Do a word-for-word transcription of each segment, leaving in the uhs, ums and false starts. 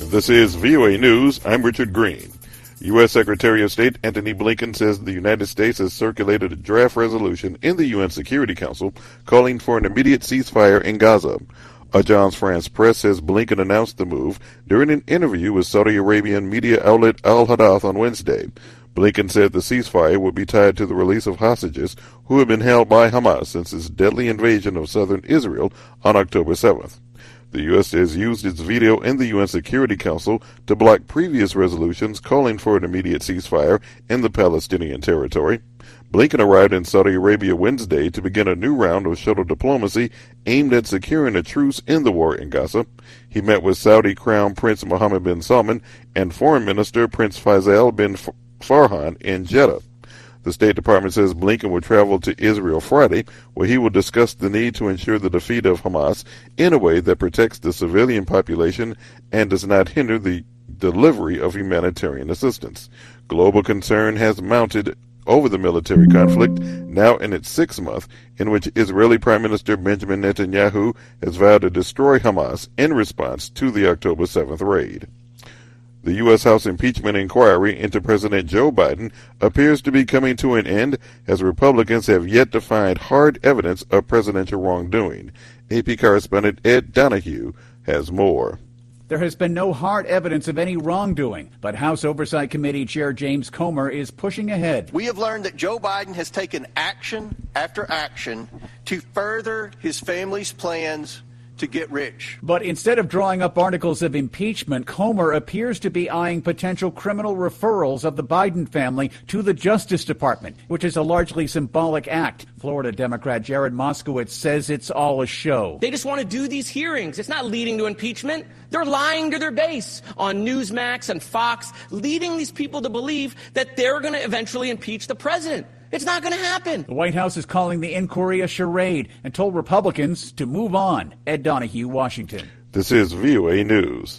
This is V O A News. I'm Richard Green. U S. Secretary of State Antony Blinken says the United States has circulated a draft resolution in the U N Security Council calling for an immediate ceasefire in Gaza. Agence France Presse says Blinken announced the move during an interview with Saudi Arabian media outlet Al Hadath on Wednesday. Blinken said the ceasefire would be tied to the release of hostages who have been held by Hamas since its deadly invasion of southern Israel on October seventh. The U S has used its veto in the U N Security Council to block previous resolutions calling for an immediate ceasefire in the Palestinian territory. Blinken arrived in Saudi Arabia Wednesday to begin a new round of shuttle diplomacy aimed at securing a truce in the war in Gaza. He met with Saudi Crown Prince Mohammed bin Salman and Foreign Minister Prince Faisal bin Farhan in Jeddah. The State Department says Blinken will travel to Israel Friday, where he will discuss the need to ensure the defeat of Hamas in a way that protects the civilian population and does not hinder the delivery of humanitarian assistance. Global concern has mounted over the military conflict, now in its sixth month, in which Israeli Prime Minister Benjamin Netanyahu has vowed to destroy Hamas in response to the October seventh raid. The U S. House impeachment inquiry into President Joe Biden appears to be coming to an end as Republicans have yet to find hard evidence of presidential wrongdoing. A P correspondent Ed Donahue has more. There has been no hard evidence of any wrongdoing, but House Oversight Committee Chair James Comer is pushing ahead. We have learned that Joe Biden has taken action after action to further his family's plans to get rich. But instead of drawing up articles of impeachment, Comer appears to be eyeing potential criminal referrals of the Biden family to the Justice Department, which is a largely symbolic act. Florida Democrat Jared Moskowitz says it's all a show. They just want to do these hearings. It's not leading to impeachment. They're lying to their base on Newsmax and Fox, leading these people to believe that they're going to eventually impeach the president. It's not going to happen. The White House is calling the inquiry a charade and told Republicans to move on. Ed Donahue, Washington. This is V O A News.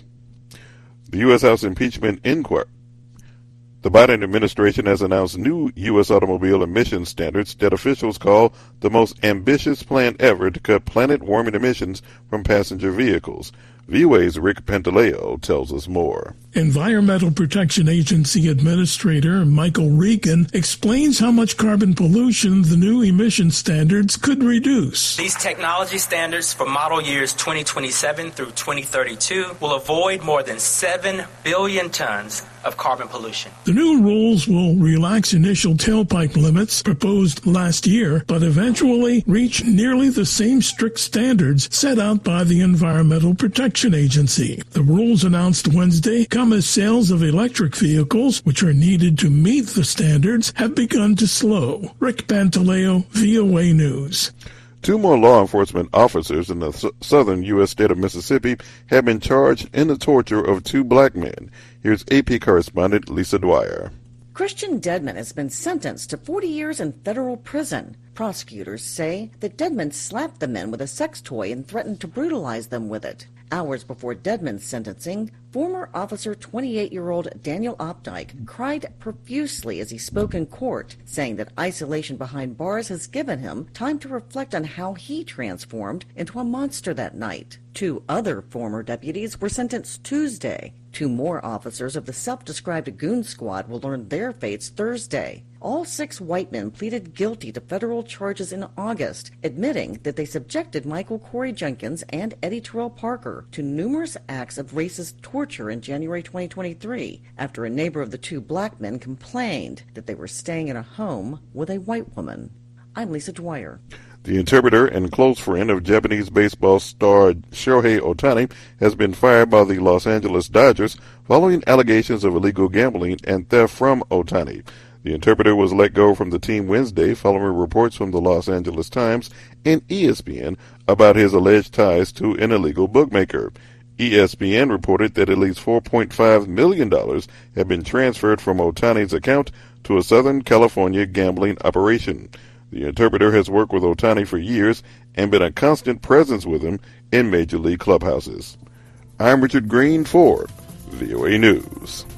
The U S. House impeachment inquiry. The Biden administration has announced new U S automobile emission standards that officials call the most ambitious plan ever to cut planet-warming emissions from passenger vehicles. V O A's Rick Pantaleo tells us more. Environmental Protection Agency Administrator Michael Regan explains how much carbon pollution the new emission standards could reduce. These technology standards for model years twenty twenty-seven through twenty thirty-two will avoid more than seven billion tons of carbon pollution. The new rules will relax initial tailpipe limits proposed last year, but eventually reach nearly the same strict standards set out by the Environmental Protection Agency. The rules announced Wednesday come as sales of electric vehicles, which are needed to meet the standards, have begun to slow. Rick Pantaleo, V O A News. Two more law enforcement officers in the s- southern U S state of Mississippi have been charged in the torture of two black men. Here's A P correspondent Lisa Dwyer. Christian Dedman has been sentenced to forty years in federal prison. Prosecutors say that Dedman slapped the men with a sex toy and threatened to brutalize them with it. Hours before Dedman's sentencing, former officer twenty-eight-year-old Daniel Opdyke cried profusely as he spoke in court, saying that isolation behind bars has given him time to reflect on how he transformed into a monster that night. Two other former deputies were sentenced Tuesday. Two more officers of the self-described goon squad will learn their fates Thursday. All six white men pleaded guilty to federal charges in August, admitting that they subjected Michael Corey Jenkins and Eddie Terrell Parker to numerous acts of racist torture in January twenty twenty-three, after a neighbor of the two black men complained that they were staying in a home with a white woman. I'm Lisa Dwyer. The interpreter and close friend of Japanese baseball star Shohei Ohtani has been fired by the Los Angeles Dodgers following allegations of illegal gambling and theft from Ohtani. The interpreter was let go from the team Wednesday following reports from the Los Angeles Times and E S P N about his alleged ties to an illegal bookmaker. E S P N reported that at least four point five million dollars had been transferred from Ohtani's account to a Southern California gambling operation. The interpreter has worked with Ohtani for years and been a constant presence with him in Major League clubhouses. I'm Richard Green for V O A News.